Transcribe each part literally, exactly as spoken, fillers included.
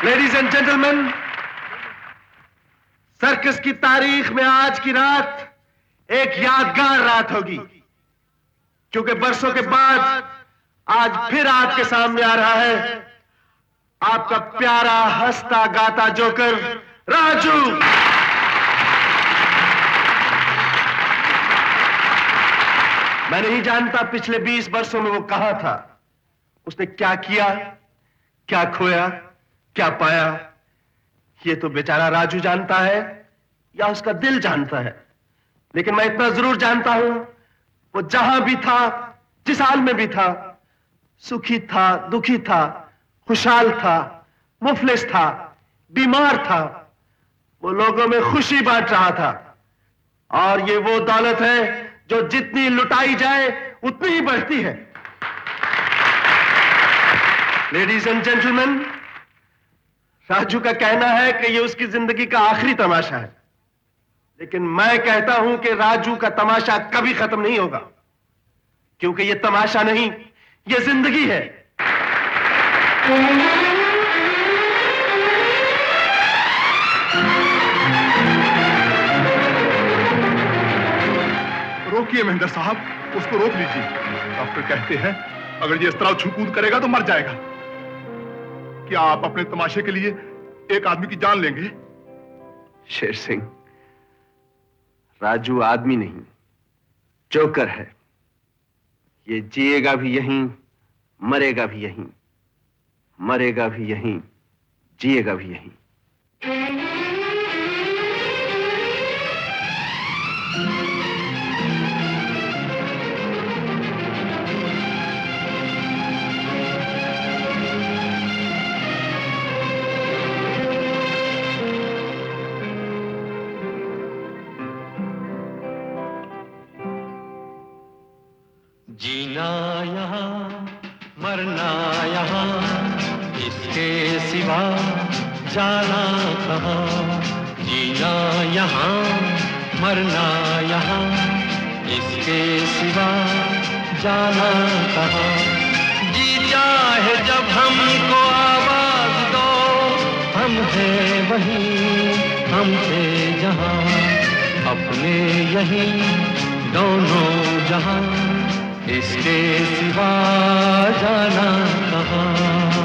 Ladies and gentleman, circus की तारीख में आज की रात एक यादगार रात होगी, क्योंकि बरसों के बाद आज फिर आपके सामने आ रहा है आपका प्यारा हंसता गाता जोकर राजू। मैं नहीं जानता पिछले बीस वर्षों में वो कहां था, उसने क्या किया, क्या खोया, क्या पाया, ये तो बेचारा राजू जानता है या उसका दिल जानता है। लेकिन मैं इतना जरूर जानता हूं, वो जहां भी था, जिस हाल में भी था, सुखी था, दुखी था, खुशहाल था, मुफलिस था, बीमार था, वो लोगों में खुशी बांट रहा था। और ये वो दौलत है जो जितनी लुटाई जाए उतनी ही बढ़ती है। लेडीज एंड जेंटलमैन, राजू का कहना है कि ये उसकी जिंदगी का आखिरी तमाशा है, लेकिन मैं कहता हूं कि राजू का तमाशा कभी खत्म नहीं होगा, क्योंकि ये तमाशा नहीं, ये जिंदगी है। रोकिए महेंद्र साहब, उसको रोक लीजिए। डॉक्टर कहते हैं अगर ये इस तरह छू-कूद करेगा तो मर जाएगा। क्या आप अपने तमाशे के लिए एक आदमी की जान लेंगे? शेर सिंह, राजू आदमी नहीं, जोकर है। ये जिएगा भी यहीं, मरेगा भी यहीं, मरेगा भी यहीं, जिएगा भी यहीं। जीना यहाँ मरना यहाँ, इसके सिवा जाना कहाँ। जीना यहाँ मरना यहाँ, इसके सिवा जाना कहाँ। जी चाहे जब हमको आवाज दो, हम हैं वहीं, हम थे जहाँ, अपने यहीं दोनों जहाँ, इसके सिवा जाना कहाँ।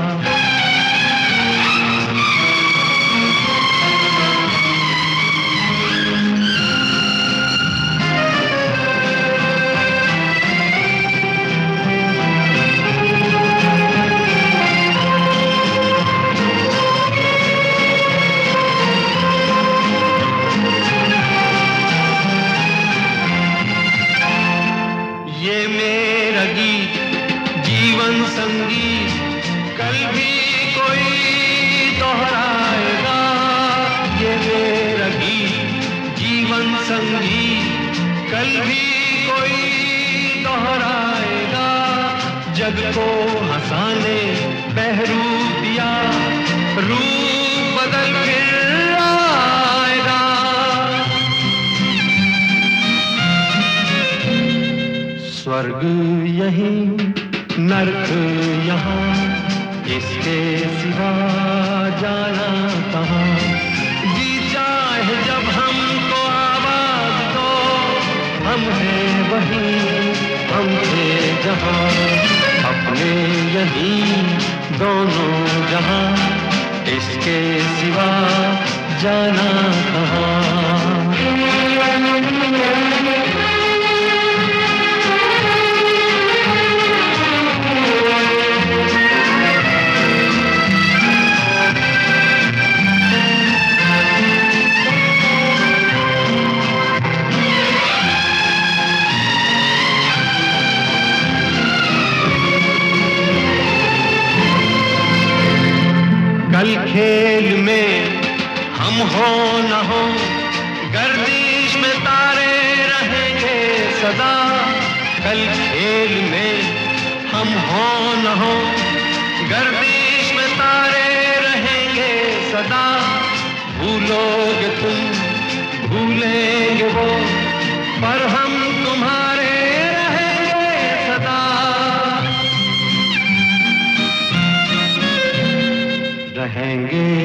जग को हंसाने बहरूप दिया, रूप बदल फिर आएगा। स्वर्ग यहीं नर्क यहाँ, इसके सिवा जाना कहाँ। जी चाहे जब हमको आवाज दो, हम हैं वहीं, हम थे जहाँ, अपने यहीं दोनों जहां, इसके सिवा जाना कहाँ। कल खेल में हम हो न हो, गर्दिश में तारे रहेंगे सदा। कल खेल में हम हो न हो, गर्दिश में तारे रहेंगे सदा। भूलोगे तुम, भूलेंगे वो, पर हम तुम्हारे रहेंगे सदा। रहेंगे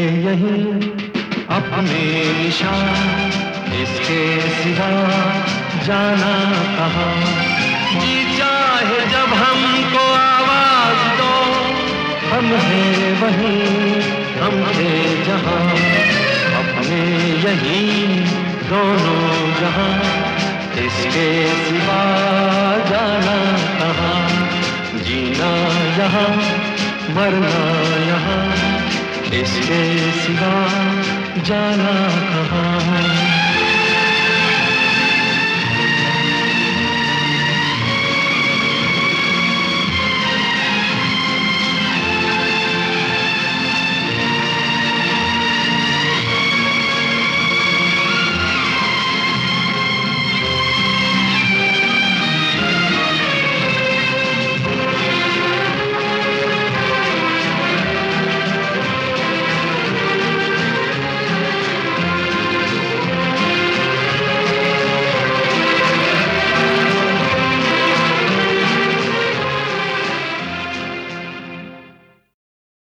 हमेशा इसके सिवा जाना कहाँ। जी चाहे जब हमको आवाज दो, हम हैं वहीं, हम थे जहाँ, अपने यहीं दोनों जहाँ, इसके सिवा जाना कहाँ। जीना यहाँ, मरना यहाँ, इसके सिवा जाना कहाँ।